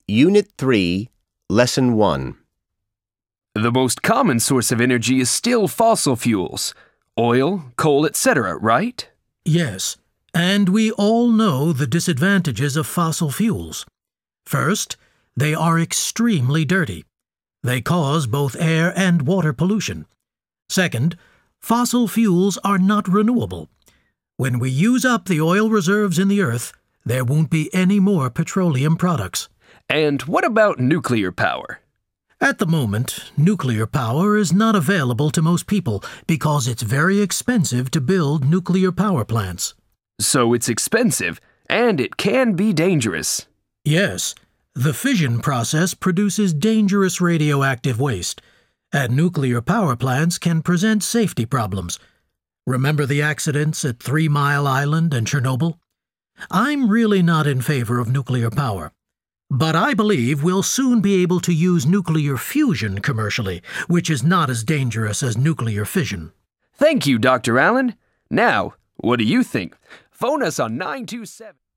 Unit 3, Lesson 1. The most common source of energy is still fossil fuels, oil, coal, etc., right? Yes, and we all know the disadvantages of fossil fuels. First, they are extremely dirty. They cause both air and water pollution. Second, fossil fuels are not renewable. When we use up the oil reserves in the earth, there won't be any more petroleum products. And what about nuclear power? At the moment, nuclear power is not available to most people because it's very expensive to build nuclear power plants. So it's expensive, and it can be dangerous. Yes, the fission process produces dangerous radioactive waste, and nuclear power plants can present safety problems. Remember the accidents at 3 Mile Island and Chernobyl? I'm really not in favor of nuclear power. But I believe we'll soon be able to use nuclear fusion commercially, which is not as dangerous as nuclear fission. Thank you, Dr. Allen. Now, what do you think? Phone us on 927...